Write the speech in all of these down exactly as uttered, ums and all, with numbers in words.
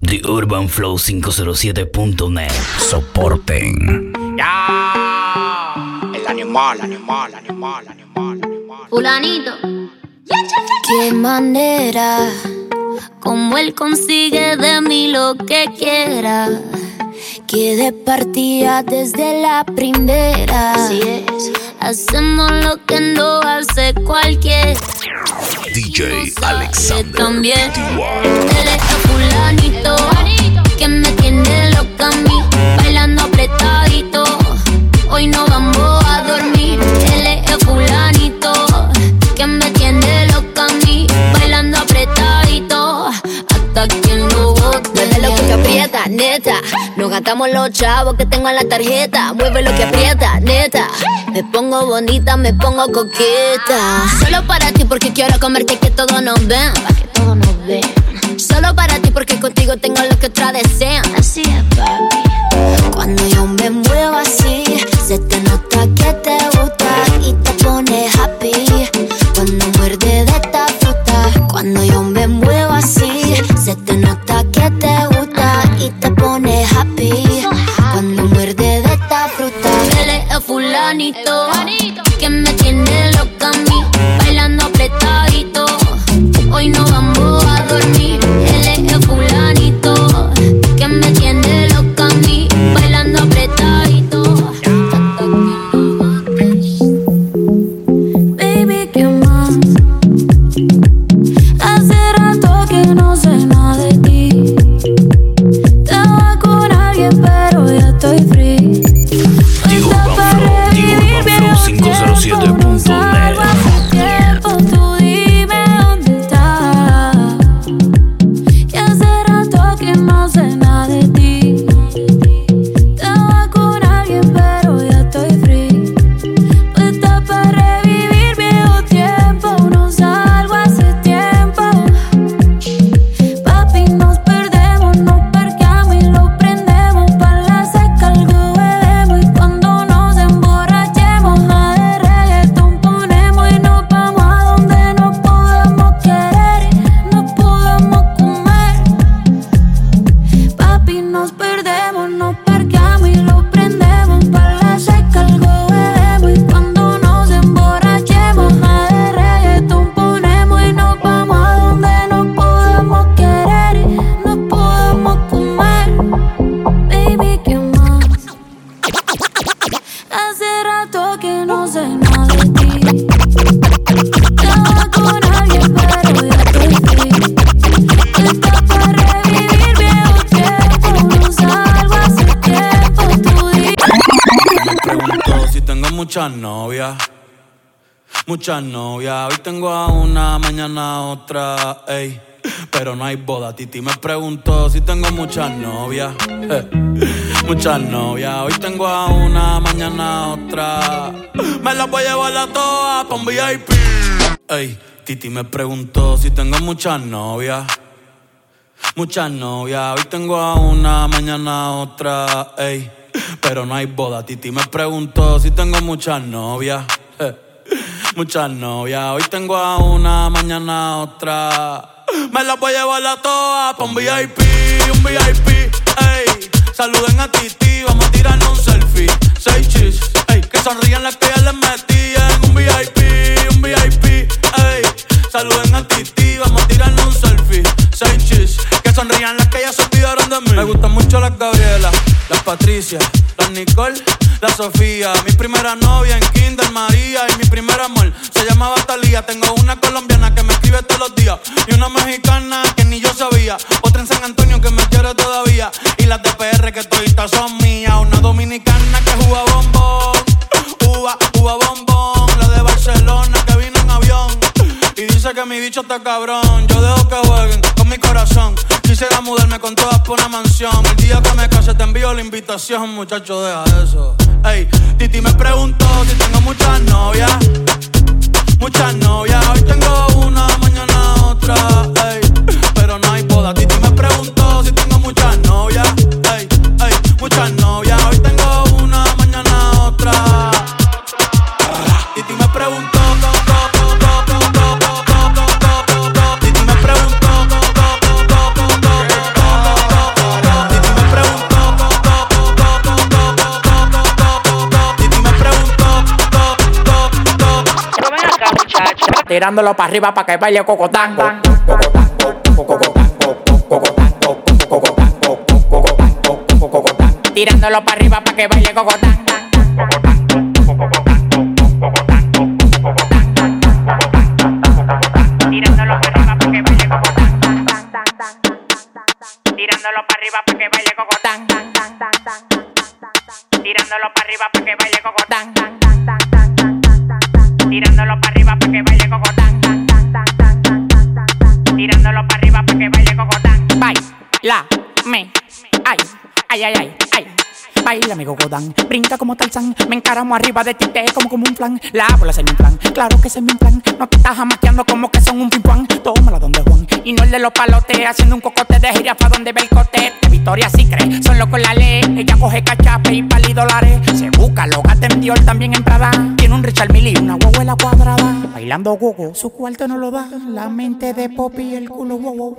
The Urban Flow cinco cero siete punto net. Soporten. Ya, el animal, animal, animal, animal, animal. Fulanito. Qué manera, como él consigue de mí lo que quiera. Que de partida desde la primera. Así es. Hacemos lo que no hace cualquiera. D J Alexander. También él es fulanito, que me tiene loca a mí, bailando apretadito. Hoy no vamos a dormir. Él es fulanito, que me tiene loca a mí, bailando apretadito. Hasta que no bote. Mueve lo que aprieta, neta. Nos gastamos los chavos que tengo en la tarjeta. Mueve lo que aprieta, neta. Me pongo bonita, me pongo coqueta. Solo para ti porque quiero comerte que todos nos ven. Pa' que todos nos vean. Solo para ti porque contigo tengo lo que otras desean. Así es, papi. Cuando yo me muevo así, se te nota que te gusta y te pone happy. Cuando muerde de esta fruta. Cuando yo me muevo así, se te nota que te gusta y te pone happy. Cuando muerde de esta fruta. Él es fulanito, que me tiene loca a mí, bailando apretadito. Hoy no vamos a dormir. Él es fulanito, que me tiene loca a mí, bailando apretadito. Baby, ¿qué más? Hace rato que no sé nada de ti. Estaba con alguien pero ya estoy free. The Urban Flow, The Urban Flow cinco cero siete punto net. Tú dime dónde estás. Y hace rato que no sé nada de ti. Estaba con alguien pero ya estoy free. Puesta para revivir viejo tiempo. No salgo hace tiempo. Papi, nos perdemos, nos parqueamos y lo prendemos. Pa' la seca algo bebemos. Y cuando nos emborrachemos, la de reggaetón ponemos. Y nos vamos a donde nos podamos querer, nos podamos comer. Papi, nos perdemos, nos parqueamos y lo prendemos. Pa' la seca algo bebemos. Y cuando nos emborrachemos, la de reggaetón ponemos. Y nos vamos a donde nos podamos querer, nos podamos comer. Baby, ¿qué más? Hace rato que no sé nada de ti. Estaba con alguien pero ya estoy free. Está para revivir viejo tiempo. No salgo hace tiempo. Tú di- Me pregunto si tengo muchas novias. Muchas novias. Hoy tengo a una, mañana a otra. Ey, pero no hay boda. Titi me preguntó si tengo muchas novias. Eh, muchas novias. Hoy tengo a una, mañana a otra. Me las voy a llevar a todas pa' un V I P. Ey, Titi me preguntó si tengo muchas novias. Muchas novias. Hoy tengo a una, mañana a otra. Ey, pero no hay boda. Titi me preguntó si tengo muchas novias. Eh, muchas novias. Hoy tengo a una, mañana a otra. Me las voy a llevar a todas pa' un V I P, un V I P. Ey, saluden a Titi, vamos a tirarnos un selfie. Seis chis, ey, que sonrían las que ya les metí en un V I P, un V I P. Ey, saluden a Titi, vamos a tirarnos un selfie. Seis chis, que sonrían las que ya se olvidaron de mí. Me gustan mucho las Gabriela, las Patricia, las Nicole, la Sofía. Mi primera novia en Kinder María y mi primer amor se llamaba Talía. Tengo una colombiana que me escribe todos los días y una mexicana que ni yo sabía. Otra en San Antonio que me quiere todavía y las de P R que toditas son mías. Una dominicana que juega bombón, uva, uva bombón. La de Barcelona que vino en avión y dice que mi bicho está cabrón. Yo dejo que jueguen con mi corazón. Quisiera mudarme con todas por una mansión. El día que me case te envío la invitación, muchacho, deja eso. Ey, Titi me preguntó si tengo muchas novias. Muchas novias. Hoy tengo una, mañana otra. Ey, pero no hay boda. Titi me preguntó si tengo muchas novias. Ey, ey, muchas novias. Hoy tengo una, mañana otra. Titi me preguntó. Titi me preguntó. tirándolo para arriba para que baile cocotán. Tirándolo para arriba para que baile cocotán. Tirándolo para arriba para que baile cocotán. Tirándolo para arriba para que baile cocotán. Tirándolo para arriba para que baile cocotán. Tirándolo para arriba para que baile cocotán. Tirándolo para arriba para que baile cocotán. Baila, me, ay, ay, ay, ay, ay. Baila mi cocotán, brinca como Tarzán. Me encaramo arriba de ti, te como como un flan. La bola se me inflan, claro que se me inflan. No te estás jamaqueando como que son un pimpán. Tómala donde Juan, y no el de los palotes. Haciendo un cocote de jirafa donde ve el cote. De Victoria sí cree, son locos la ley. Ella coge cachape y pali dólares. Se busca, lo gata en Dior también en Prada. Tiene un Richard Mille y una huevuela cuadrada. Bailando gogo, su cuarto no lo da. La mente de Poppy y el culo wow.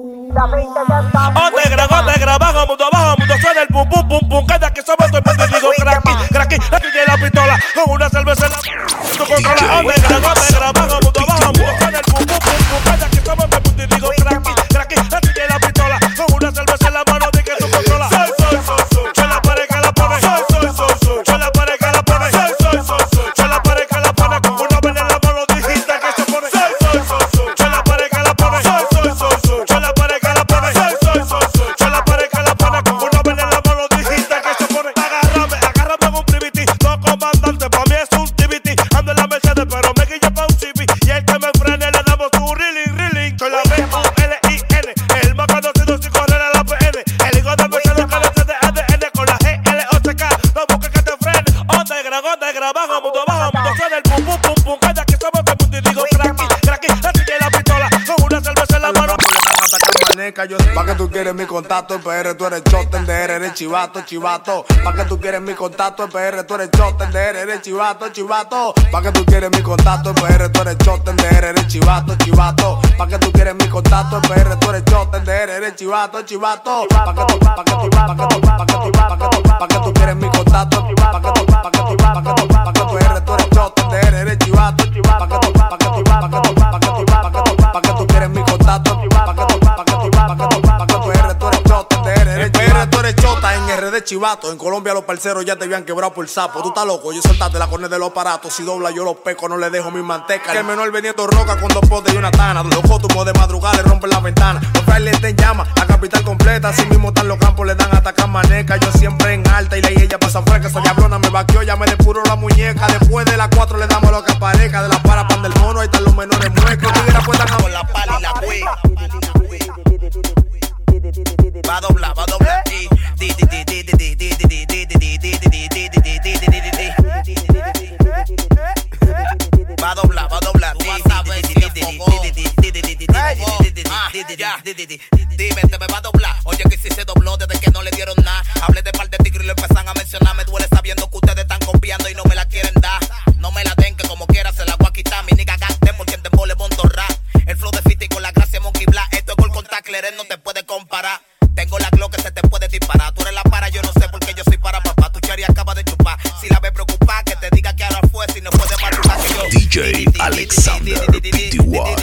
Oh, negra, oh, negra, bajo mundo, bajo mundo, suena el pum, pum, pum, pum. Cada que somos el mundo, digo cracky, cracky, la tiene la pistola, con una cerveza en la tú controla. Oh, negra, oh, negra, bajo mundo, bajo mundo, suena el pum, pum, pum, pum. Cada que somos el mundo, digo cracky, cracky, la tiene la pistola, con una cerveza en la mano, de que tú controlas. Soy, soy, soy, soy, yo la pared que la pone. Soy, soy, soy, soy, yo la pared que la pone. Soy, soy, soy, soy, yo la pared que la pone, con una vela en la mano, dijiste que se pone. Soy, soy, soy, soy, yo la pared que la pone. Soy, soy, soy, soy, yo la pared que la pone. Soy, soy, soy, soy, yo la pared que la pone, con una vela en la mano, dijiste que se pone. Agárrame, agárrame en un tribiti, no comandante, pa' mí es un T V T. Ando en la Mercedes, pero me guilla pa' un C B. Y el que me frene le damos su reeling, reeling. Soy la B U L I N, el más conocido sin correr a la P N. El hijo de Mercedes que le de A D N con la G L O C K. No busques que te frene. Oh, negra, oh, negra, bajo mundo, bajo mundo, suena el pum, pum, pum, pum. Cada que somos de mundo y digo cracky, cracky, la tiene la pistola, con una cerveza en la mano. Yo, pa' que tú quieres mi contacto en P R, tú eres choten de R, eres chivato, chivato. Pa' que tú quieres mi contacto en P R, tú eres choten de R, eres chivato, chivato. Pa' que tú quieres mi contacto en P R, tú eres choten de R, eres chivato, chivato. Pa' que tú quieres mi contacto en P R, tú eres choten de R, eres chivato, chivato. Pa' que tú, pa' que tú, pa' que tú, pa' que tú, pa' que tú, pa' que tú quieres mi contacto, pa' que tú, pa' que tú, pa' que tú, pa' que tú eres, tú eres choten de R, eres chivato, pa' que tú, pa' que tú, pa' que tú, pa' que tú, pa' que tú, pa' que tú quieres mi contacto, pa' que tú, pa' que tú, pa' que tú, pa' que tú R, tú eres chota, de R, eres P R, tú eres chota, en R de chivato. En Colombia los parceros ya te habían quebrado por sapo. Tú estás loco, yo soltaste la cornea de los aparatos. Si dobla yo los peco, no le dejo mi manteca. Que el menor vendiendo roca con dos potes y una tana. Los cótumos de madrugada le rompen la ventana. Los frailes están en llama, la capital completa. Así mismo están los campos, le dan atacar maneca. Yo siempre en alta y la y ella pasa fresca. Esa diablona me vaqueó, ya me depuró la muñeca. Después de las cuatro le damos lo que aparezca. De la para pan del mono, ahí están los menores muecos. Tigres puestan con la pala y la güey. Va a doblar, va a doblar. Va a doblar, va a doblar. Dime, te me va a doblar. Oye, que si se dobló desde que no le dieron nada. Hablé de par de tigres y lo empiezan a mencionar. Me duele sabiendo que ustedes están copiando y no me la quieren dar. No me la den, que como quiera se la voy a quitar. Mi nigga gaste porque en dembow le monto rap. El flow de Fiti con la gracia Monkey Black. Esto es gol con Tackler, no te puede comparar. Tengo la Glock que se te puede disparar. Tú eres la para, yo no sé por qué yo soy para papá. Tu cherry acaba de chupar. Si la ves preocupada, que te diga que ahora fue. Si no puede matar que yo. D J Alexander P T Y.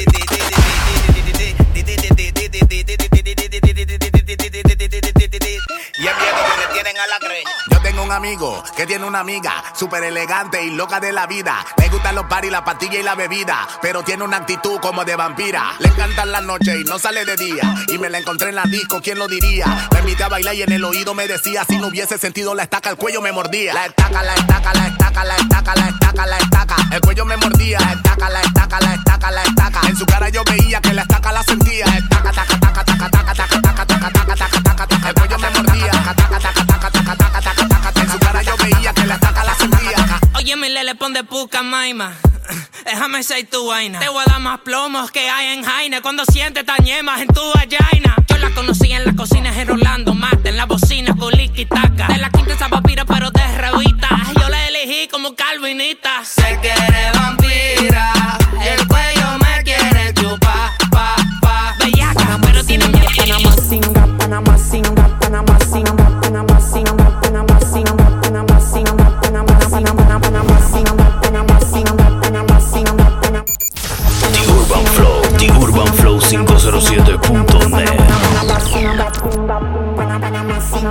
Y el miedo que le tienen a la greña. Yo tengo un amigo que tiene una amiga súper elegante y loca de la vida. Le gustan los paris, la pastilla y la bebida, pero tiene una actitud como de vampira. Le encantan las noches y no sale de día. Y me la encontré en la disco, ¿quién lo diría? Me invité a bailar y en el oído me decía: si no hubiese sentido la estaca, el cuello me mordía. La estaca, la estaca, la estaca, la estaca, la estaca, la estaca. El cuello me mordía. La estaca, la estaca, la estaca, la estaca. En su cara yo veía que la estaca la sentía. Estaca, taca, taca, taca, taca, taca, taca, taca, taca, taca, taca, taca. El cuello me mordía. Taca, taca, taca, taca, taca, taca, taca, taca. En su cara yo veía que la estaca la sentía. Oye, mi lele, pon de puca, maima. Déjame ser tu vaina. Te voy a dar más plomos que hay en Jaina. Cuando sientes tañemas en tu vagina. Yo la conocí en la cocina en Rolando Mate. En la bocina con liquitaca. De la quinta esa papira pero de revista. Yo la elegí como calvinita. Sé que eres vampira. El cuello me quiere chupar, pa, pa. Bellaca, pero tiene miedo. Panamá singa, Panamá singa, Panamá singa, Panamá singa, Panamá singa, Panamá singa, Panamá singa, Panamá singa, Panamá singa, Panamá singa, Panamá singa, Panamá.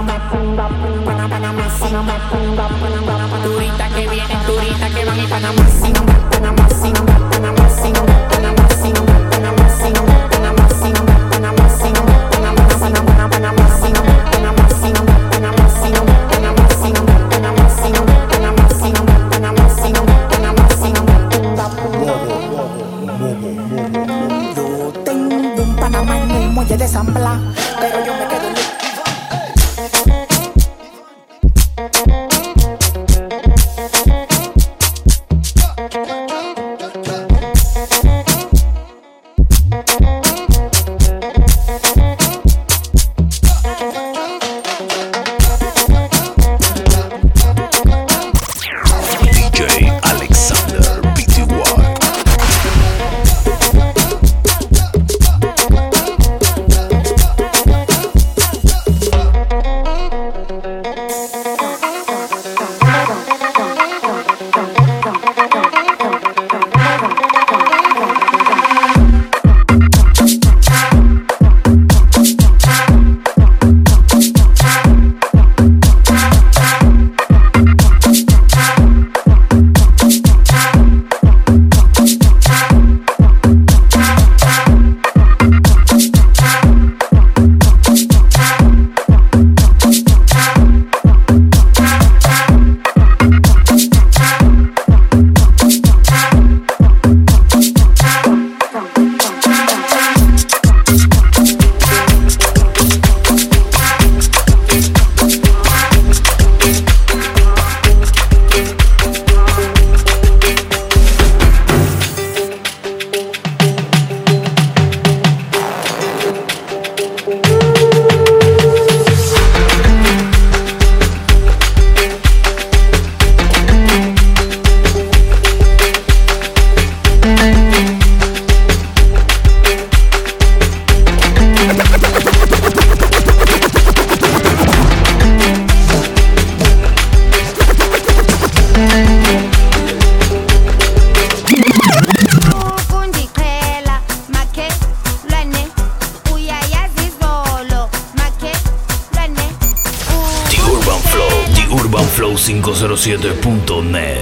Turistas que vienen, turistas que van y Panamá, Panamá, Panamá, Panamá, yo tengo un Panamá en el muelle de San Blas, pero yo me quedo en cinco cero siete punto net.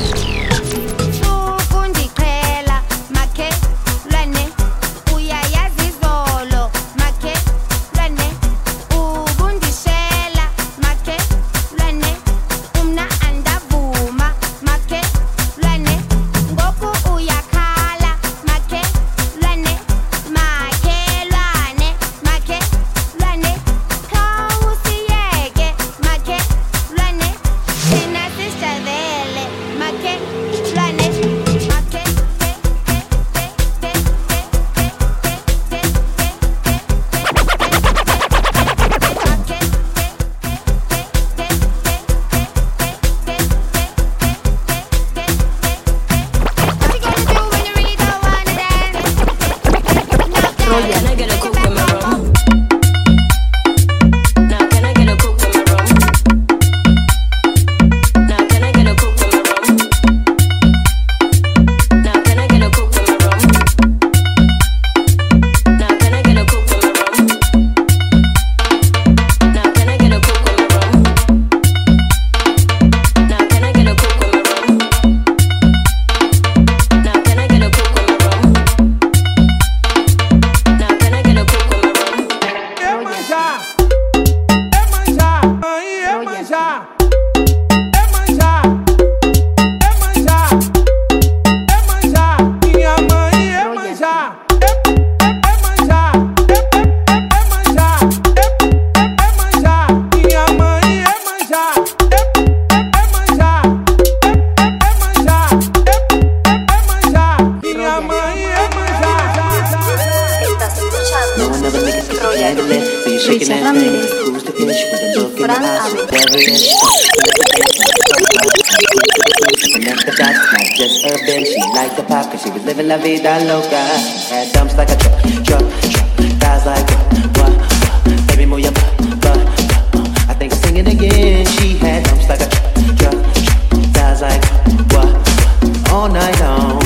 Living la vida loca. Had dumps like a truck, truck, truck. Guys like what, what, what. Baby, move your butt, butt, butt. I think I'm singing again. She had dumps like a truck, truck, truck. Guys like what, what. All night long.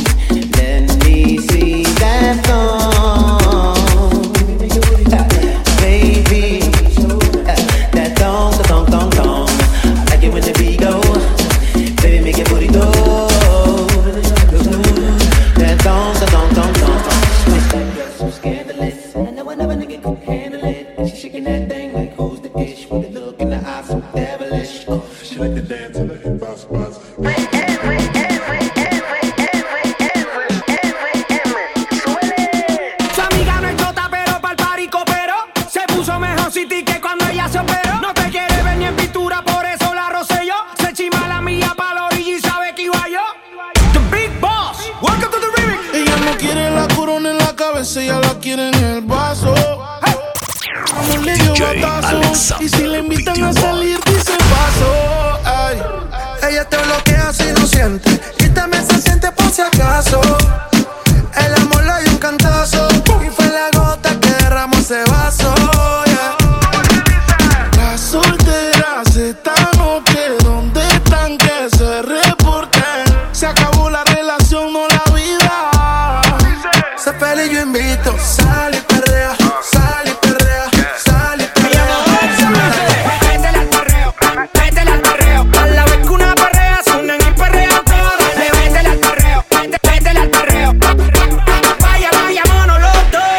Let me see that thong, baby. That shaking that thing like who's the ish? With a look in the eyes so devilish. Oh, she like to dance in the hip hop spots. Su amiga no es chota, pero pa'l party cooperó. Se puso mejor city que cuando ella se operó. No te quiere ver ni en pintura, por eso la rocé yo. Se chima la mía pa' la orilla y sabe que iba yo. The Big Boss, welcome to the remix. Ella no quiere la corona en la cabeza, ella la quiere en el vaso. Hey. Vamos, le dio batazo. Y si le invitan a salir, dice paso. Ay. Ella te bloquea si no siente. Quítame se siente por si acaso. El amor le dio un cantazo. Y fue la gota que derramó ese vaso. Yeah. Las solteras están o que ¿dónde están? Que se reporten. Se acabó la relación, no la vida. Se feliz yo invito. Sal y perrea, sal y perrea, sal y perrea. Métele al perreo, métele al perreo. A la vez que una perrea, suenan y perrean todas. Le métele al perreo, métele al perreo. Vaya, vaya, mono los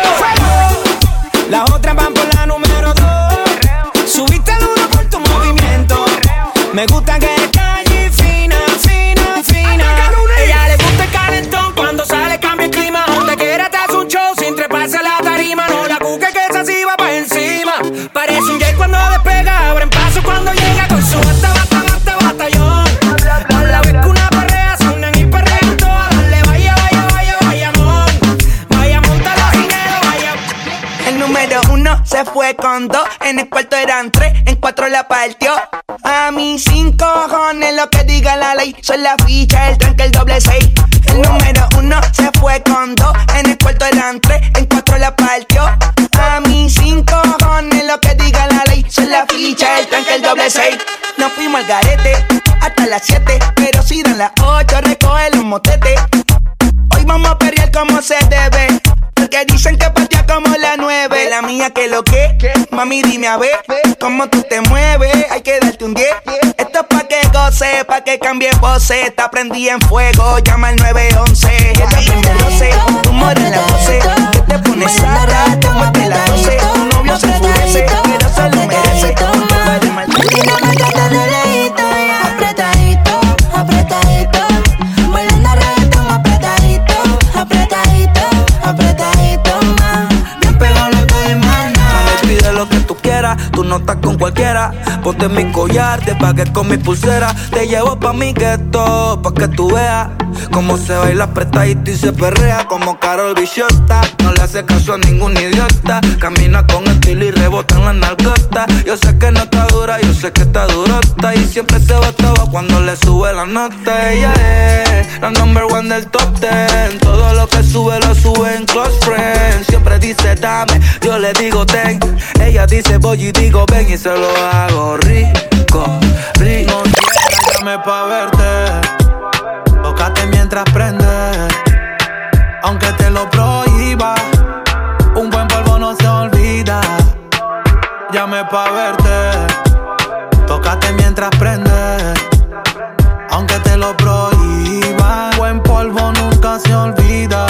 dos. Las otras van por la número dos. Subiste el uno por tu movimiento. Me gusta que es calle fina, fina, fina. Ella le gusta el calentón cuando sale cambia el clima. Donde quiera te hace un show sin treparse a la tarima. No la cuque que esa sí va pa' encima. Parece un jet cuando despega, abren paso cuando llega con su bata, bata, bata, batallón. A la vez que una perrea, se unen y perrean todas. Dale, vaya, vaya, vaya, vaya, mon. Vaya, montala sin miedo, vaya. El número uno se fue con dos. En el cuarto eran tres, en cuatro la partió. A mí cinco cojones lo que diga la ley. Son la ficha, el tranque, el doble seis. El número uno se fue con dos. En el cuarto eran tres, en cuatro la partió. A mí cinco cojones lo que diga la ley. Son la ficha, el tranque, el doble seis. Nos fuimos al garete hasta las siete. Pero si dan las ocho, recoge los motetes. Hoy vamos a perrear como se debe. Porque dicen que patea como la nueve. La mía que lo que, mami dime a ver cómo tú te mueves, hay que darte un diez. Esto es pa' que goce, pa' que cambie voces. Te prendí en fuego, llama al nueve once. Que te prende roce, humor en la voce. Que te pones sara, te muerde la doce. Tu novio se enfurece, pero se lo merece. Apretadito, apretadito, bailando reggaetón apretadito, apretadito, apretadito más. Bien pegado lo que hay más nada. Mami, pide lo que tú quieras, tú no estás con cualquiera. Ponte mi collar, te pagué con mi pulsera. Te llevo pa' mi gueto, pa' que tú veas cómo se baila apretadito y se perrea como Karol Bichota. No le hace caso a ningún idiota. Camina con estilo y rebota en la nalgota. Yo sé que no está dura, yo sé que está durota. Y siempre se botaba cuando le sube la nota. Ella es la number one del top ten. Todo lo que sube lo sube en close friends. Siempre dice dame, yo le digo ten. Ella dice voy y digo ven y se lo hago rico, rico. No quieras, llame pa' verte. Tócate mientras prende. Aunque te lo prohíba, un buen polvo no se olvida. Llame pa' verte. Tócate mientras prende. Aunque te lo prohíba, buen polvo nunca se olvida.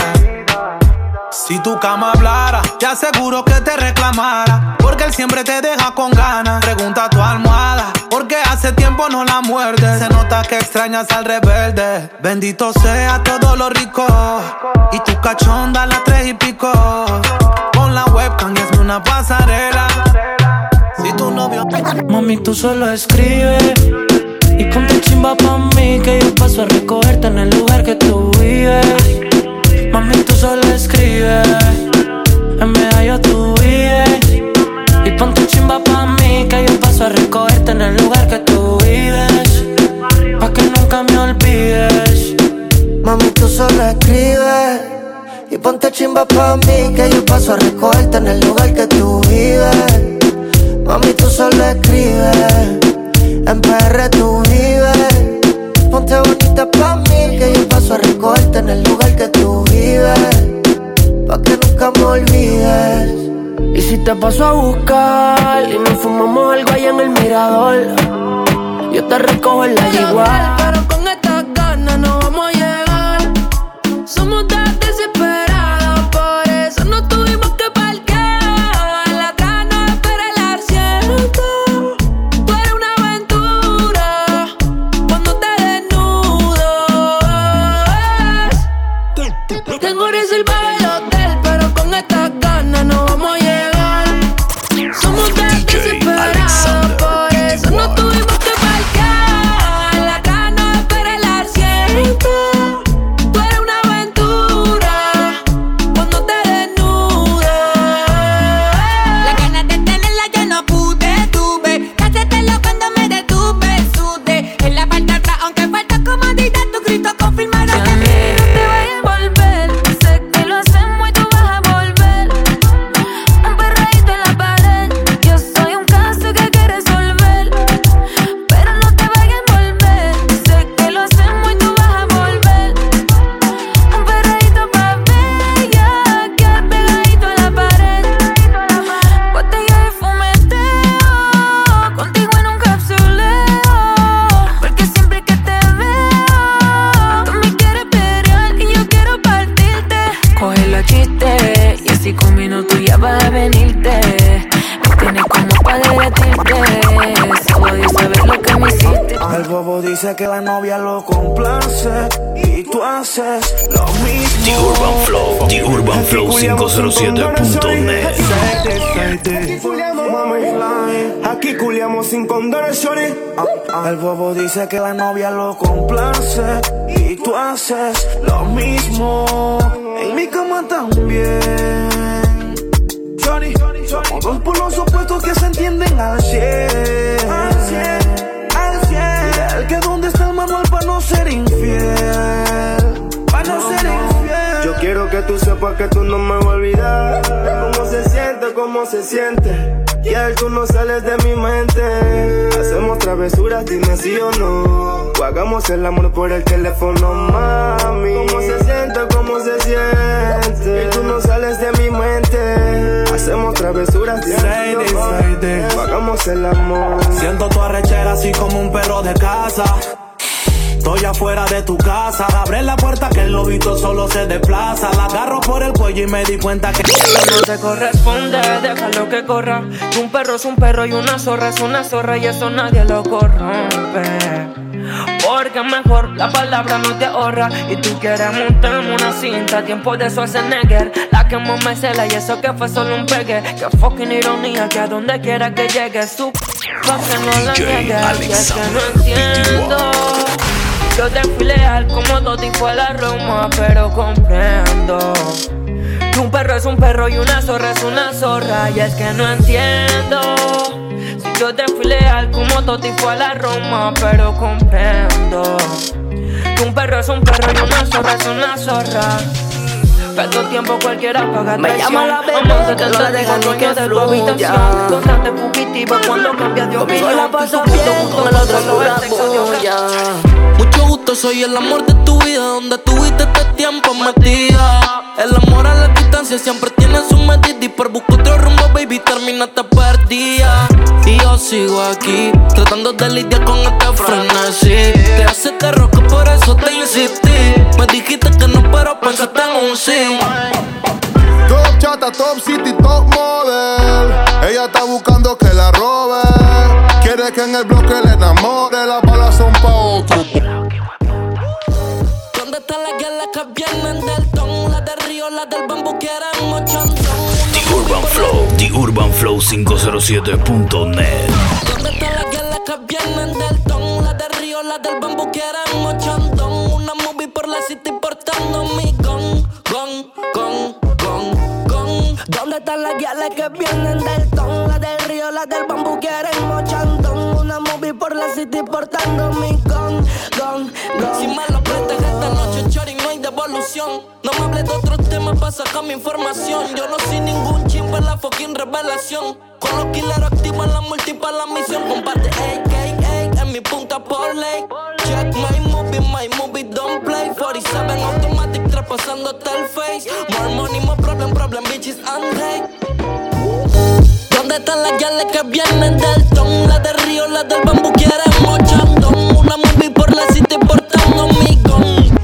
Si tu cama hablara, te aseguro que te reclamara. Porque él siempre te deja con ganas. Pregunta a tu almohada, porque hace tiempo no la muerde. Se nota que extrañas al rebelde. Bendito sea todo lo rico. Y tu cachonda a las tres y pico. Pon la webcam y hazme una pasarela. Si tu novio... Mami, tú solo escribes y ponte chimba pa' mí, que yo paso a recogerte en el lugar que tú vives. Mami, tú solo escribes, en medallo tú vives. Y ponte chimba pa' mí, que yo paso a recogerte en el lugar que tú vives. Pa' que nunca me olvides. Mami, tú solo escribes y ponte chimba pa' mí, que yo paso a recogerte en el lugar que tú vives. Mami, tú solo escribes, en P R tú vives. Ponte bonita pa' mí, que yo paso a recogerte en el lugar que tú vives. Pa' que nunca me olvides. Y si te paso a buscar y nos fumamos algo allá en el mirador, yo te recojo en la igual. Pero con estas ganas no vamos a llegar. Somos tan desesperados, por eso no tuvimos que parquear. La atrás no espera la pa' derretirte. Solo dice ver lo que me hiciste. El bobo dice que la novia lo complace y tú haces lo mismo. The Urban Flow, The Urban Flow cinco cero siete punto net. Aquí culiamos, mami, aquí culiamos sin condones, shorty. El bobo dice que la novia lo complace y tú haces lo mismo. En mi cama también. Shorty, somos dos polos opuestos que se entienden al cien. Al cien, al cien. El que dónde está el manual para no ser infiel. Para no ser infiel. Yo quiero que tú sepas que tú no me vas a olvidar. Cómo se siente, cómo se siente. Y al tú no sales de mi mente. Hacemos travesuras, dime sí o no. O hagamos el amor por el teléfono, mami. Cómo se siente, cómo se siente. Y tú no sales de mi mente. Hacemos travesuras, dime sí o no. O hagamos el amor. Siento tu arrechera así como un perro de casa. Estoy afuera de tu casa, abre la puerta que el lobito solo se desplaza. La agarro por el cuello y me di cuenta que no te corresponde, déjalo que corra. Que un perro es un perro y una zorra es una zorra y eso nadie lo corrompe. Porque mejor la palabra no te ahorra. Y tú quieres montarme una cinta, tiempo de Schwarzenegger. La que me cela y eso que fue solo un pegue. Que fucking ironía, que a donde quiera que llegue su pa' que no la niegue. Y es que no entiendo. Yo te fui leal como Toti fue la Roma, pero comprendo que un perro es un perro y una zorra es una zorra. Y es que no entiendo. Si yo te fui leal como Toti fue la Roma, pero comprendo que un perro es un perro y una zorra es una zorra. Perdo tiempo cualquiera paga traición. Me llama la bebé que no la deja ni que fluya. Constante fugitiva cuando cambia de opinión. Conmigo la pasa bien, con el otro no la bulla. Mucho gusto, soy el amor de tu vida. Donde tuviste este tiempo metida. El amor a la distancia siempre tiene su medida. Y por buscar otro rumbo, baby, terminaste perdida. Y yo sigo aquí, tratando de lidiar con este frenesí. Te hace terror que por eso te insistí. Me dijiste que no, pero pensaste en un sí. Top chata, top city, top model. Ella está buscando que la robe. Quiere que en el bloque le enamore. Las balas son pa' otro. ¿Dónde están las guerras que vienen del ton? Las del río, las del bambú quieren mochondón. The Urban Flow, The Urban Flow cinco cero siete punto net. ¿Dónde están las guerras que vienen del ton? Las del río, las del bambú quieren mochondón. Una movie por la city portando mi gon, gon, gon, gon, gon. ¿Dónde están las guiales que vienen del ton? Las del río, las del bambú quieren mochandón. Una movie por la city portando mi gon, gon, gon. Si me lo prestas esta noche, chori, no hay devolución. No me hables de otros temas para sacar mi información. Yo no soy ningún chimpa en la fucking revelación. Con los killers activos en la multi para la misión. Comparte A K A en mi punta por ley. Check my movie, my movie don't play. cuarenta y siete automatic traspasando hasta el face. More money, more problem, problem, bitches and hate. ¿Dónde están las guiales que vienen del ton? Las del río, las del bambú quieren mochandón. Una movie por la city portando mi gon.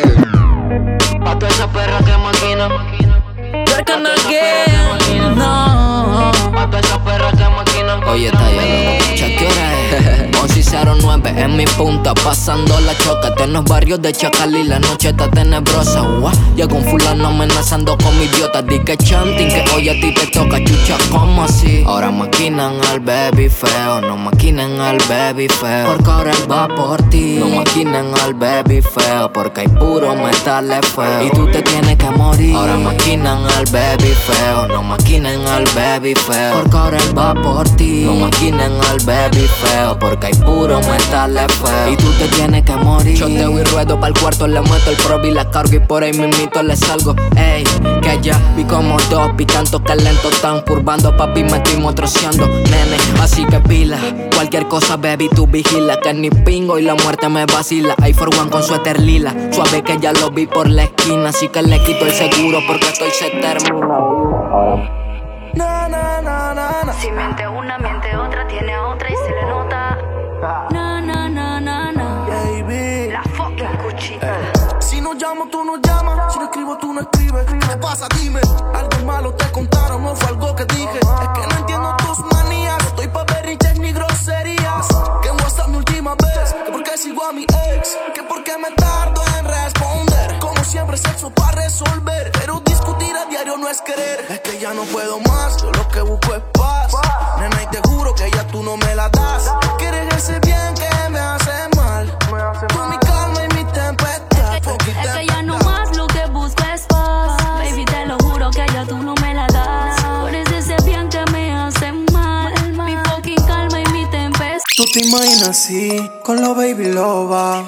Pa' toda esa perra que maquina. Working again, no. Pa' toda esa perra que maquina. Oye, está ya, ¿qué hora es? once cero nueve en mi punta, pasando la choca. En los barrios de Chacal y la noche está tenebrosa. Uah, llegó un fulano amenazando con mi idiota. Di que chanting, que hoy a ti te toca, chucha, ¿cómo así? Ahora maquinan al baby feo, no maquinen al baby feo, porque ahora él va por ti. No maquinen al baby feo, porque hay puro metal feo y tú te tienes que morir. Ahora maquinan al baby feo, no maquinen al baby feo, porque ahora él va por ti. No maquinen al baby feo, porque hay puro metal feo y tú te tienes que morir. Choteo y ruedo pa'l cuarto, le meto el prob y la cargo y por ahí mismito le salgo. Ey, que ya vi como dos y tanto que lento están curvando, papi me estoy motroceando, nene, así que pila. Cualquier cosa, baby, tú vigila, que ni pingo y la muerte me vacila. I for one con suéter lila, suave que ya lo vi por la esquina, así que le quito el seguro porque estoy se termina. Na, na, na, na, na. Si miente una, miente otra, tiene a otra y se le nota. Na, na, na, na, na. Baby, la fucking cuchita. Eh. Si no llamo, tú no llamas. Si no escribo, tú no escribes. ¿Qué pasa? Dime. Algo malo te contaron, no fue algo que dije. Es que no entiendo tus manías. Estoy ya tú no me la das. Quieres ese bien que me hace mal. Tú mi calma y mi tempestad. Es que ya no más lo que busco es paz. Baby, te lo juro que ya tú no me la das. Por ese bien que me hace mal. Mi fucking calma y mi tempestad. Tú te imaginas así, con los baby loba.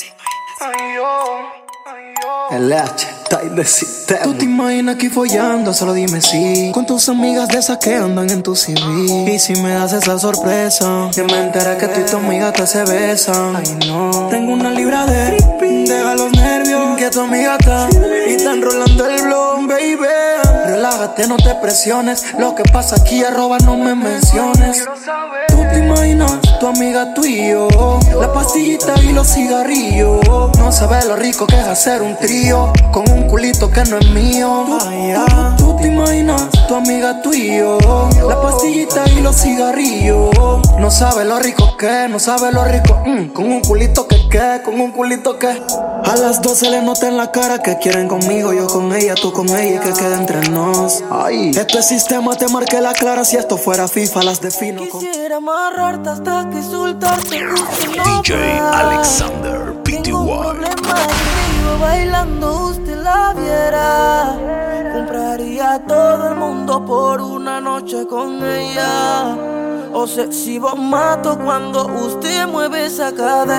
L H, Tyler de sistema. Tú te imaginas aquí follando, solo dime sí. Con tus amigas de esas que andan en tu C V. Y si me das esa sorpresa, que me enteré que tú y tu amiga te se besan. Ay no, tengo una libra de deja los nervios, que tu amiga está y está enrolando el blog, baby. Relájate, no te presiones. Lo que pasa aquí arroba, no me menciones. Tú te imaginas, tu amiga, tú y yo, la pastillita y los cigarrillos. No sabes lo rico que es hacer un trío con un culito que no es mío. Ay, ah. Tú te imaginas, tu amiga, tú y yo, la pastillita y los cigarrillos. No sabes lo rico que es, no sabes lo rico mm, con un culito que que, con un culito que. A las dos se le nota en la cara que quieren conmigo, yo con ella, tú con ella y que quede entre nos. Ay. Esto es sistema, te marqué la clara. Si esto fuera FIFA, las defino con... Quisiera amarrarte hasta que soltarte. D J Alexander P T Y. Tengo un problema conmigo, bailando usted la viera. Compraría todo el mundo por una noche con ella. O sé si vos mato cuando usted mueve esa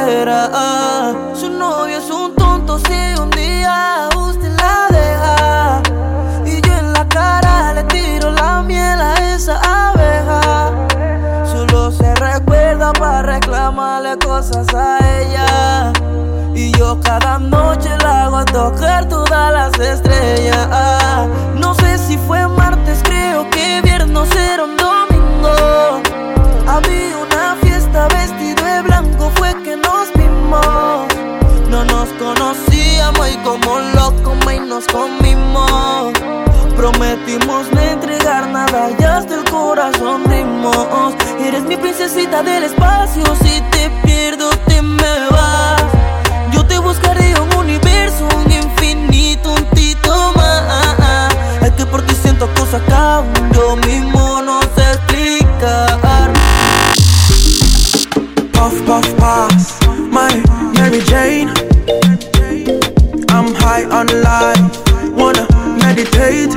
cadera. Su novio es un tonto si un día usted la deja. Y yo en la cara le tiro la miel a esa abeja. Solo se recuerda para reclamarle cosas a ella. Y yo cada noche la hago tocar todas las estrellas. No sé si fue martes, creo que viernes era un domingo. Había una fiesta, vestido de blanco fue que nos vimos. No nos conocíamos y como locos y nos comimos. Prometimos no entregar nada y hasta el corazón dimos. Eres mi princesita del espacio, si te pierdo te me vas. Yo te buscaré un universo, un infinito, un tito más. Es que por ti siento cosas que aún yo mismo no sé explicar. Puff, puff, pass, my Mary Jane. I'm high on life, wanna meditate.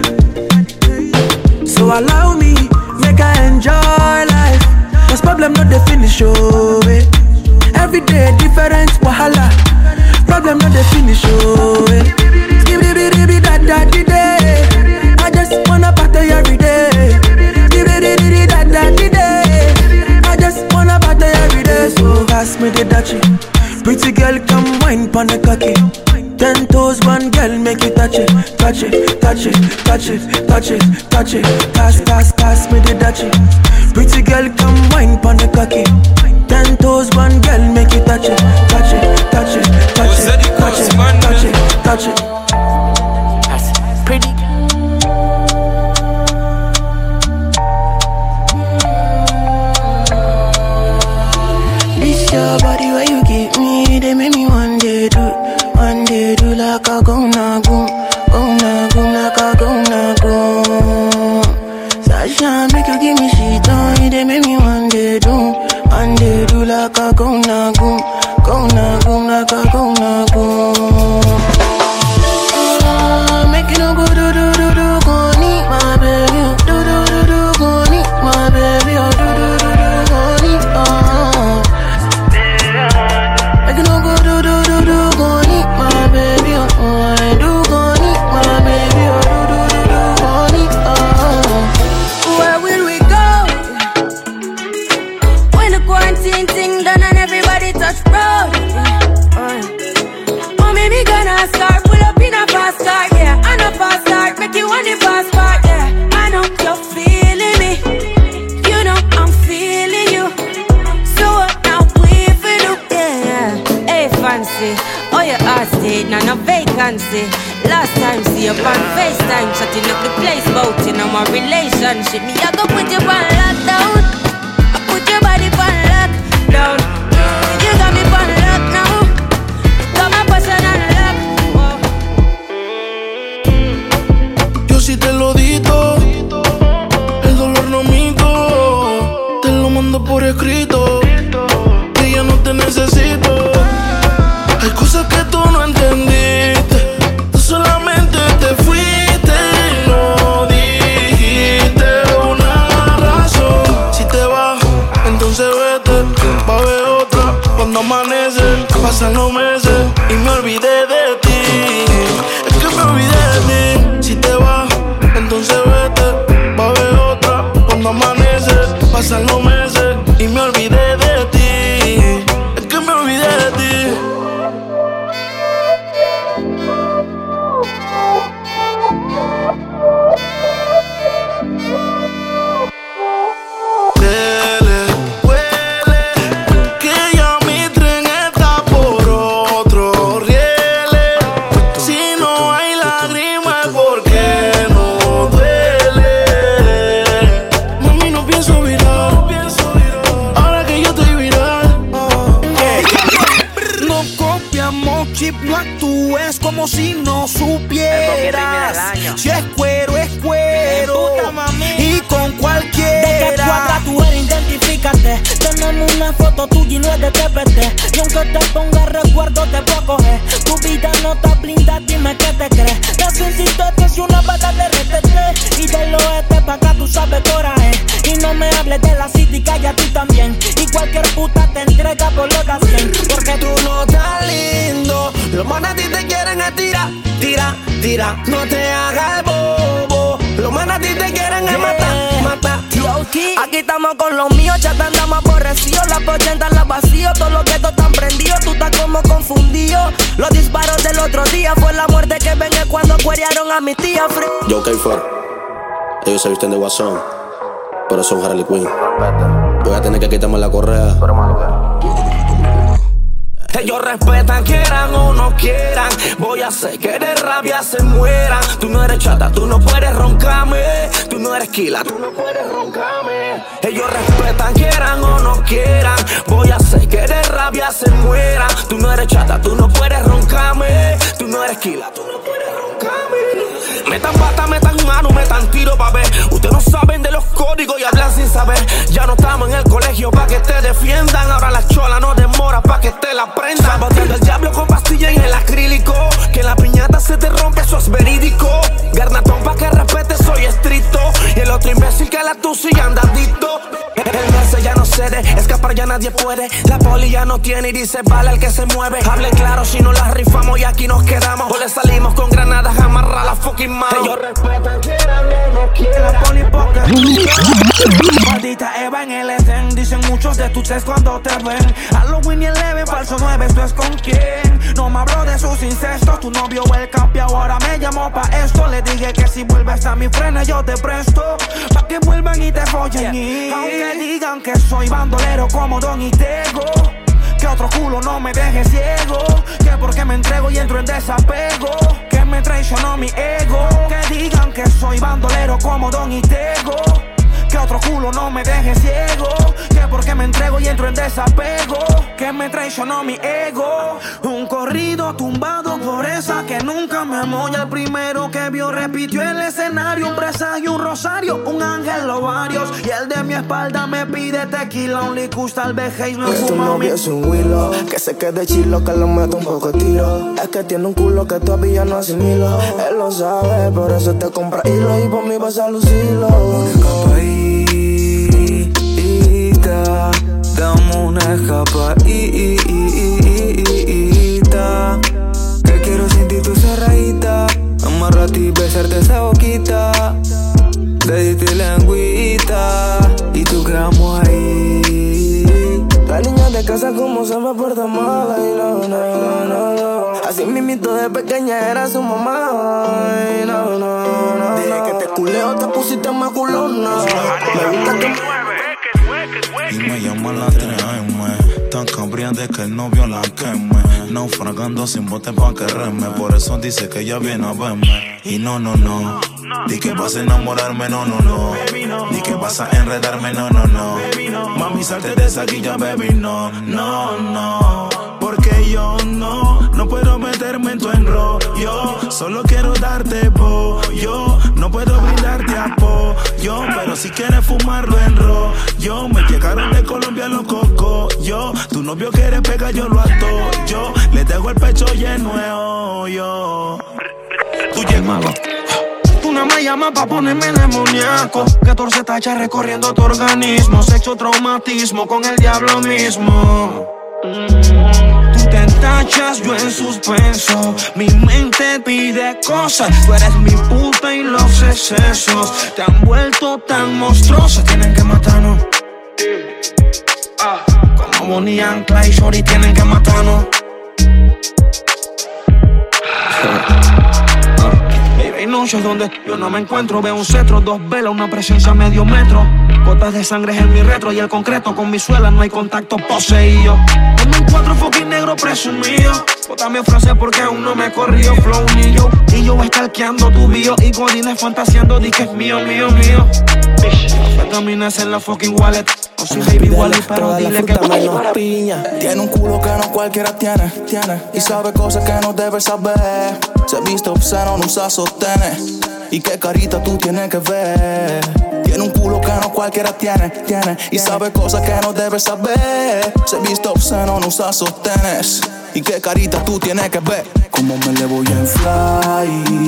So allow me, make I enjoy life. Cause problem not the finish, oh eh. Every day different wahala. Problem not the finish, oh eh. Skibidi da da di day. I just wanna party every day. Skibidi da da di day. I just wanna party every day. So pass me the dachi. Pretty girl, come wine pon the cocky. Ten toes, one girl, make it touch it, touch it, touch it, touch it, touch it, touch it. Pass, pass, pass me the dachi. Pretty girl, come wine pon the cocky. Ten toes, one girl, make it touch it, touch it, touch it, touch it, touch it, touch it, touch it. That's pretty. This your body where you give me, they make me one day do, one day do like a go na go, go na go like a go na go. Sasha make you give me shit on, they make me one day do, one day do like a go na go, go na go like a go na go. Oh, make you no go do do do do, go need my baby, do do do do, go need my baby, oh do do do do, go need oh. Make you no go do do do do, go need my baby, oh I do go need my baby, oh do do do do, go need oh. Where will we go when the quarantine thing done and everybody touch road? Oh, maybe gonna start, pull up in a fast car, yeah, and a fast start, make you want the fast part, yeah. I know you're feeling me, you know I'm feeling you. So what now we for do, yeah. Hey fancy, oh your heart stayed, now no vacancy. Last time see you on FaceTime, shutting up the place, bout you know my relationship. Me I go put you on lockdown, I put your body on lockdown. You got me on lock now, got my person on lock. Yo sí te lo dito, el dolor no mito. Te lo mando todo por escrito. Que ya no te necesito. Hay cosas que tú no entendiste. Tú solamente te fuiste y no dijiste una razón. Si te vas, entonces vete. Va a haber otra cuando amanece. Pasan los meses y me olvidé de ti. Es que me olvidé de ti. Si te vas, entonces vete. Va a haber otra cuando amanece. Pasan los meses y me olvidé de ti. Es que me olvidé de ti. No actúes como si no supieras. Si es cuero, es cuero. Y con cualquiera. De qué cuadra tú eres, identifícate. Tenemos una foto tuya y no es de T P T. Y aunque te ponga recuerdo te puedo coger. Tu vida no está blinda, dime qué te crees. Necesito que una bala de R T T. Y del oeste pa' acá tú sabes coraje. Y no me hables de la city, calla tú también. Y cualquier puta te entrega por los da cien. Porque tú no estás lindo. Los manes a ti te quieren es tirar, tira, tira. No te hagas el bobo. Los manes a ti te quieren es matar, matar. Aquí estamos con los míos, ya te andamos aborrecidos. Las ochenta las vacío, todos los guetos están prendidos. Tú estás como confundido. Los disparos del otro día fue la muerte que venga cuando cuerearon a mi tía Free. Yo, K-Ford, ellos se visten de guasón, pero son Harley Quinn. Voy a tener que quitarme la correa. Ellos respetan, quieran o no quieran. Voy a hacer que de rabia se mueran. Tú no eres chata, tú no puedes roncarme. Tú no eres kila, tú no puedes roncarme. Ellos respetan, quieran o no quieran. Voy a hacer que de rabia se mueran. Tú no eres chata, tú no puedes roncarme. Tú no eres kila, tú no puedes roncarme. Metan pata, metan mano, metan tiro pa' ver. Ustedes no saben de los códigos y hablan sin saber. Ya no estamos en el colegio pa' que te defiendan. Ahora la chola no demora pa' que te la prendan. Saboteando el diablo con pastilla en el acrílico. Que la piñata se te rompe, eso es verídico. Garnatón pa' que respete, soy estricto. Y el otro imbécil que la tusi y andadito. El verse ya no cede, escapar ya nadie puede. La poli ya no tiene y dice vale el que se mueve. Hable claro si no la rifamos y aquí nos quedamos. O le salimos con granadas, amarra la fucking mano. Ellos respetan, quieran o no quieran. La poli poca. Maldita Eva en el Edén. Dicen muchos de tus ex cuando te ven. Halloween y el leve, falso nueve, ¿esto es con quién? No me habló de sus incestos. Tu novio el campeón ahora me llamó pa' esto. Le dije que si vuelves a mi frena yo te presto. Pa' que vuelvan y te follen y aunque digan que soy bandolero como Don y Tego, que otro culo no me deje ciego. Que porque me entrego y entro en desapego. Que me traicionó mi ego. Que digan que soy bandolero como Don y Tego, que otro culo no me deje ciego. Que porque me entrego y entro en desapego. Que me traicionó mi ego. Un corrido tumbado por esa que nunca me amó. Y el primero que vio repitió el escenario. Un presagio, un rosario, un ángel o varios. Y el de mi espalda me pide tequila. Un licus tal vez y no tu fuma mi... novio es un Willow, que se quede chilo, que lo meto un poco de tiro. Es que tiene un culo que todavía no asimilo. Él lo sabe, por eso te compra hilo. Y por mí vas a lucirlo. Dame una escapadita, que quiero sentir tu cerradita. Amarrarte y besarte esa boquita. Le diste lengüita y tú quedamos ahí. La niña de casa como se me porta mala. Y no, no, no, no, no. Así mismito de pequeña era su mamá. Ay, no, no, no. Dije que te culeo, te pusiste más culona. Me gusta que y me llama la tres eme. Tan cambriante que el novio la queme. Naufragando sin bote pa' que reme. Por eso dice que ella viene a verme. Y no, no, no. Di que vas a enamorarme, no, no, no. Di que vas a enredarme, no, no, no. Mami, salte de esa guilla, baby, no, no, no. Porque que yo no, no puedo meterme en tu enrollo. Solo quiero darte pollo, no puedo brindarte apoyo, pero si quieres fumarlo en rollo. Me llegaron de Colombia los cocos, yo. Tu novio quiere pegar, yo lo ato, yo. Le dejo el pecho lleno de hoyo. Tú llegas. Tú nada más llamas pa' ponerme demoníaco. catorce tachas recorriendo tu organismo. Sexo traumatismo con el diablo mismo. Tú te tachas, yo en suspenso. Mi mente pide cosas. Tú eres mi puta y los excesos te han vuelto tan monstruosa. Tienen que matarnos. Como Bonnie and Clyde, shorty, tienen que matarnos. Hay noches donde yo no me encuentro. Veo un cetro, dos velas, una presencia medio metro. Gotas de sangre en mi retro y el concreto con mi suela no hay contacto poseído. Como un cuatro fucking negro presumido. Bótame frase porque aún no me he corrido. Flow ni yo. Y yo stalkeando tu bio. Y godines fantaseando, di que es mío, mío, mío. Vitaminas en la fucking wallet. No soy baby wallet, pero dile que menos piña. Tiene un culo que no cualquiera tiene, tiene. Y sabe cosas que no debe saber. Se viste obsceno, no usa sostenes. Y qué carita tú tienes que ver. Tiene un culo que no cualquiera tiene, tiene. Y sabe cosas que no debe saber. Se viste obsceno, no usa sostenes. Y qué carita tú tienes que ver. Cómo me le voy a inflar.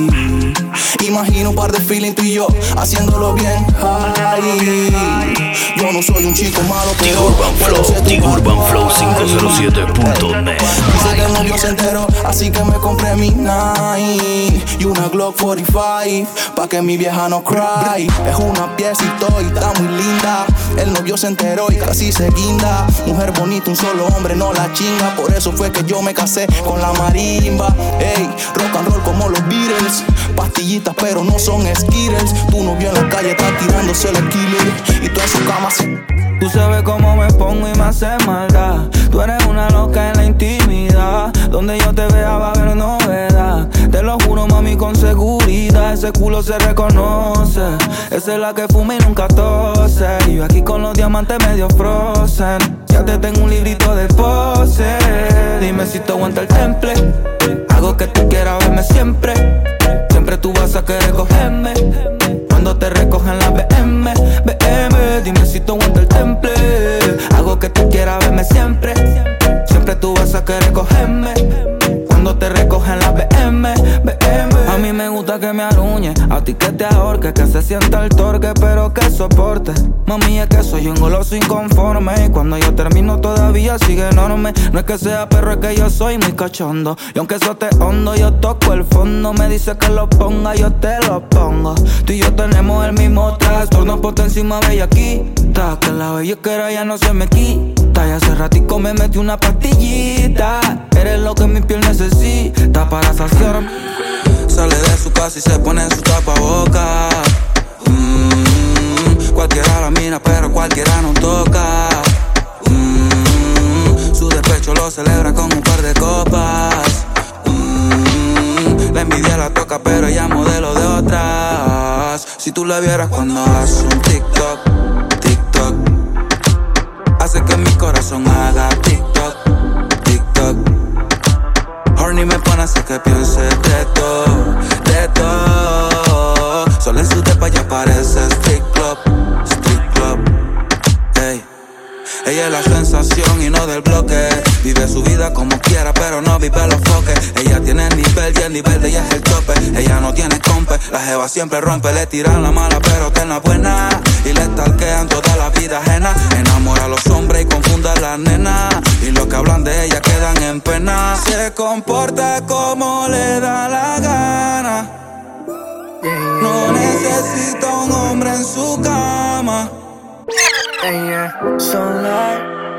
Imagino un par de feeling tú y yo haciéndolo bien high. Yo no soy un chico malo, pero Urban Flow, The Urban Flow cinco cero siete punto net. Dice que el novio se enteró, así que me compré mi Nike y una Glock cuarenta y cinco pa' que mi vieja no cry. Es una piecito y está muy linda. El novio se enteró y casi se guinda. Mujer bonita, un solo hombre no la chinga. Por eso fue que yo me casé con la marimba. Ey, rock and roll como los Beatles. Pastillitas pero no son Skittles. Tu novio en la calle está tirándose el killer. Y tú en su cama se... Tú sabes cómo me pongo y me hace maldad. Tú eres una loca en la intimidad. Donde yo te vea va a haber novedad. Te lo juro, mami, con seguridad. Ese culo se reconoce. Esa es la que fuma y nunca tose. Y yo aquí con los diamantes medio frozen. Ya te tengo un librito de pose. Dime si te aguanta el temple. Hago que tú quieras verme siempre. Siempre tú vas a querer cogerme. Cuando te recogen la B M, B M. Dime si tú aguanta el temple. Hago que tú quieras verme siempre. Siempre tú vas a querer cogerme. Cuando te recogen la B M, B M. A mí me gusta que me aruñe, a ti que te ahorque, que se sienta el torque, pero que soporte. Mami, es que soy un goloso inconforme. Y cuando yo termino todavía sigue enorme. No es que sea perro, es que yo soy muy cachondo. Y aunque eso te hondo, yo toco el fondo. Me dice que lo ponga, yo te lo pongo. Tú y yo tenemos el mismo trastorno, por encima bellaquita. Que la bellaquera ya no se me quita. Y hace ratico me metí una pastillita. Eres lo que mi piel necesita para saciarme. Sale de su casa y se pone en su tapaboca. mm, Cualquiera la mira pero cualquiera no toca. mm, Su despecho lo celebra con un par de copas. mm, La envidia la toca pero ella modelo de otras. Si tú la vieras cuando hace un TikTok, TikTok, hace que mi corazón haga TikTok, TikTok. Horny me pone a hacer que piense de todo, de todo. Solo en su depa ya parece street club, street club. Hey. Ella es la sensación y no del bloque. Vive su vida como quiera pero no vive los foques. Ella tiene el nivel y el nivel de ella es el tope. Ella no tiene compe, la jeva siempre rompe. Le tiran la mala pero ten la buena. Y le stalkean toda la vida ajena. Enamora a los hombres y confunde a las nenas. Y los que hablan de ella quedan en pena. Se comporta como le da la gana. No necesita un hombre en su cama. Sunlight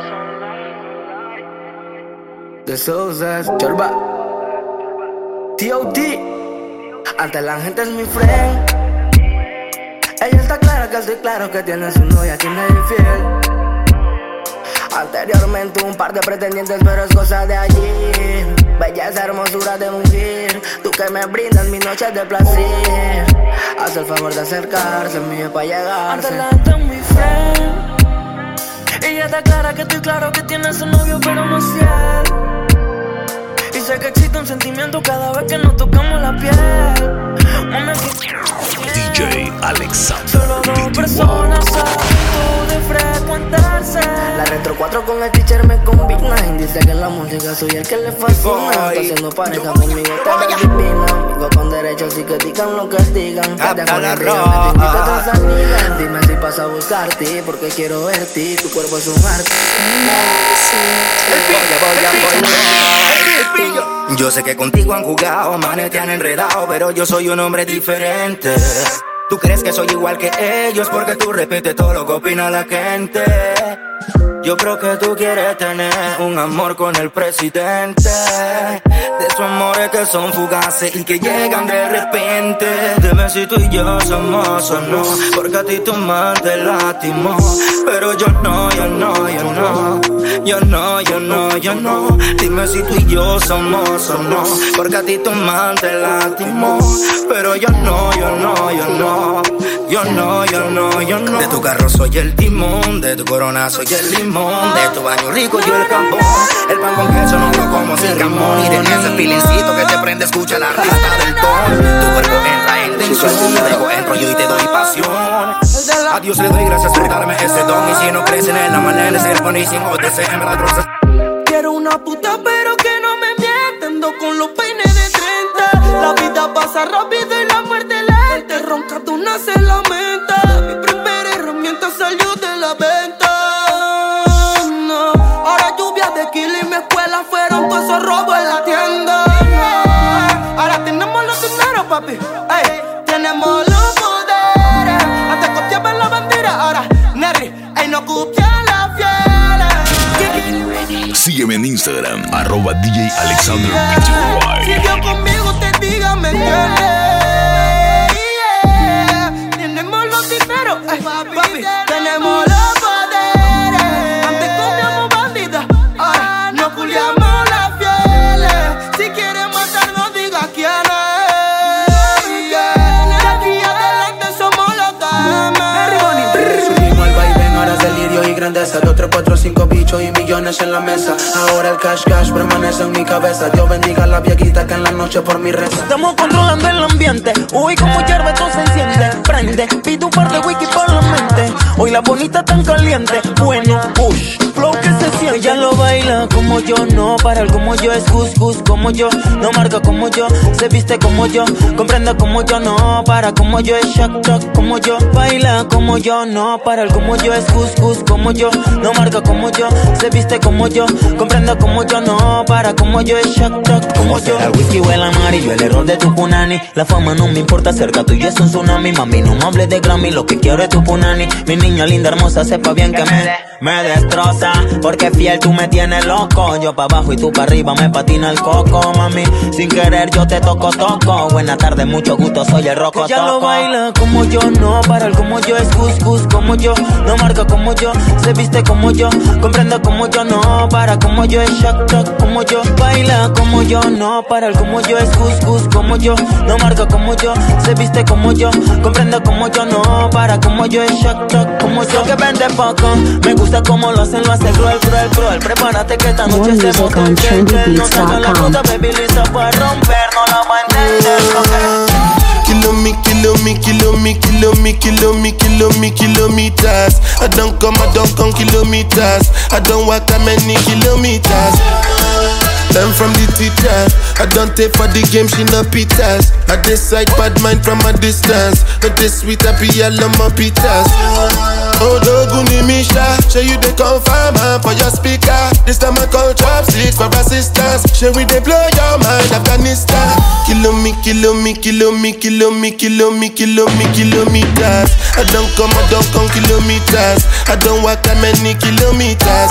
de Sousas, Chorba T O T. Ante la gente es mi friend. Ella está clara que estoy claro que tiene su novia quien es infiel. Anteriormente un par de pretendientes pero es cosa de allí. Belleza, hermosura de mujer. Tú que me brindas mis noches de placer. Haz el favor de acercarse, mío pa' llegarse. Ante la gente es mi friend. Ella está clara que estoy claro que tiene su novio pero no es fiel. sé que existe un sentimiento cada vez que nos tocamos la piel. Mami, D J Alexander. solo dos personas saben de frecuentarse. La retro cuatro con el teacher me combina. Dice que en la música soy el que le fascina. Está haciendo pareja conmigo, está divina. Amigo con derecho, así que digan lo que digan. Que te con el río, me te invito a tus amigas. Dime si pasa a buscarte, porque quiero verte. Tu cuerpo es un arte. Yo sé que contigo han jugado, manes te han enredado, pero yo soy un hombre diferente. Tú crees que soy igual que ellos porque tú repites todo lo que opina la gente. Yo creo que tú quieres tener un amor con el presidente. De esos amores que son fugaces y que llegan de repente. Dime si tú y yo somos o no, porque a ti tu mal te lastimó. Pero yo no, yo no, yo no. Yo no, yo no, yo no. Dime si tú y yo somos o no, porque a ti tu mal te lastimó. Pero yo no, yo no, yo no. Yo no, yo no, yo no. De tu carro soy el timón, de tu corona soy el limón. De tu baño rico yo el cambón. El pan con queso no lo como sin jamón. Y de ese feelingcito que te prende, escucha la rista del ton. Tu cuerpo entra en tensión, yo dejo en rollo y te doy pasión. A Dios le doy gracias por darme ese don. Y si no crees en él, la manera de ser buenísimo, te se me la rosa. Quiero una puta pero que no me mienta. Ando con los peines de treinta. La vida pasa rápido y la muerte lenta. Ronca tú nace la menta. Mi primera herramienta salió de la venta. No. Ahora lluvias de kilo y mi escuela fueron todos esos robos en la tienda. No. Ahora tenemos los dineros, papi. Ey, tenemos los poderes. Antes copiaban la bandera, ahora Nerry. Ey, no copian la fiel. Sígueme en Instagram, arroba D J Alexander P T Y. Si yo conmigo te diga, me entiendes. Yeah. Tenemos los dineros, ey, papi. Tenemos los poderes. Antes comíamos bandidas, ahora no culiamos las fieles. Si quieres matarnos, diga quién es. Yeah. De aquí adelante somos los K M. Subimos al vaivén, ahora es delirio y grandeza. Dos, tres, cuatro, cinco bichos y millones en la mesa. Ahora el cash cash permanece en mi cabeza. Dios bendiga a la viejita que en la noche por mi reza. Estamos controlando el ambiente. Uy, como hierve todo se enciende. Prende, pide un par de wiki por la mente. Hoy la bonita tan caliente. Bueno, push, flow que se siente. Ella lo baila como yo, no para el como yo. Es cuscus como yo, no marca como yo. Se viste como yo, comprende como yo. No para como yo, es shock talk como yo. Baila como yo, no para el como yo. Es cuscus como yo, no marca como yo. Se viste como yo, comprende como yo. No para como yo, es shock talk como yo. El whisky o el amarillo, el error de tu punani. La fama no me importa, cerca tuyo es un tsunami. Mami, no me hables de Grammy, lo que quiero es tu punani. Mi niña linda, hermosa, sepa bien que me, me destroza. Porque fiel tú me tienes loco. Yo pa' abajo y tú pa' arriba me patina el coco, mami. Sin querer yo te toco, toco. Buena tarde, mucho gusto, soy el roco, Ella toco. lo baila como yo, no para el como yo. Es cuscus como yo, no marca como yo. Se viste como yo, comprende como yo. No para como yo, es shock talk como yo. Baila como yo, no para el como yo. Es cuscus como yo, no marca como yo. Se viste como yo, comprende como yo. No para como yo, es shock talk como yo. Que vende poco, me gusta como lo hacen, lo hace cruel, cruel, cruel. Prepárate que esta noche se bota un cheque. No salga la puta, baby, lista para romper. No la va a entender, Kilo me, kilo me, kilo me, kilo me, kilo me, kilo me, kilometers. I don't come, I don't come kilometers. I don't walk that many kilometers. Learn from the teacher. I don't take for the game, she no pitas. I decide bad mind from a distance. But this sweet happy, I love my pitas. Oh, Doguni Misha, show you the confirm for your speaker. This time I call chopsticks for assistance. Show we they blow your mind, Afghanistan. Kilo me, kilo me, kilo me, kilo me, kilo me, kilo me, kilometers. I don't come, I don't come kilometers. I don't walk that many kilometers.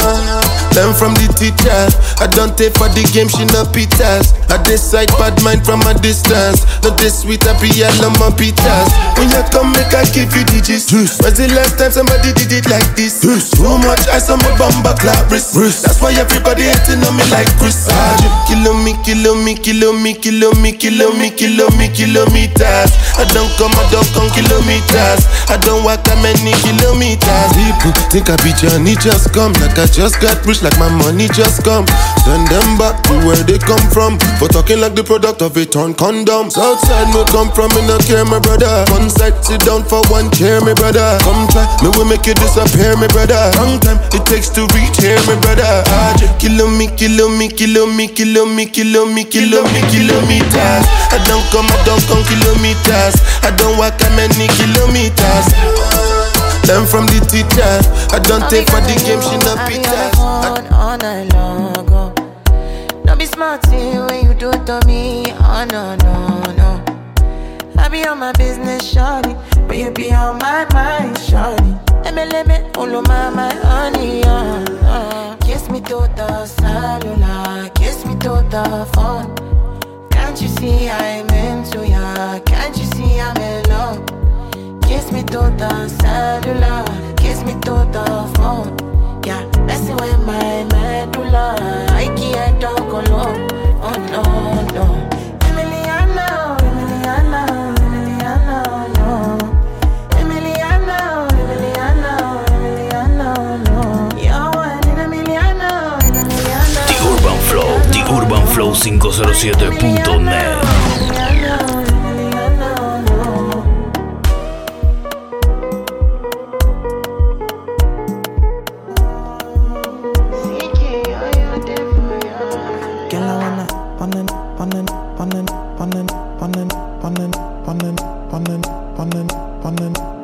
Learn from the teacher. I don't take for the game, she no pitas. I decide bad mind from a distance. Not this sweet happy, I love my pitas. When you come, make I give you digits. When's the last time somebody did it like this? Too much ice on my bumper clap wrist. That's why everybody hating on me like Chris. Kilo me, kilo me, kilo me, kilo me, kilo me, kilo me, kilometers. I don't come, I don't come kilometers. I don't walk that many kilometers. People think I be Johnny, just come like I just got rich, like my money just come. So Send them back to where they come from. For talking like the product of a torn condom. Southside me come from, me no care, my brother. One side, sit down for one chair, my brother. Come try, me will make you disappear, my brother. Long time it takes to reach here, my brother. Ah, kilo me, kilo me, kilo me, kilo me, kilo me, kilo me, kilometers. I don't come, I don't come kilometers. I don't walk that many kilometers. Learn from the teacher. I don't take for the game, she not pitas. All night long ago. Don't be smart when you do it to me. Oh no, no, no. I be on my business, shawty, but you be on my mind, shawty. Let me, let me, all of my, my honey, uh, uh. Kiss me to the cellular, kiss me to the phone. Can't you see I'm into ya? Can't you see I'm in love? Kiss me to the cellular, kiss me to the phone. Yeah, messing with my medulla. I can't talk alone. Oh no, no. Emiliano, Emiliano, Emiliano, no. Emiliano, Emiliano, Emiliano, no. Yo, Emiliano, Emiliano. The Urban Flow, The Urban Flow cinco cero siete punto net. Panen, panen, panen, panen, panen, panen, panen, panen, panen.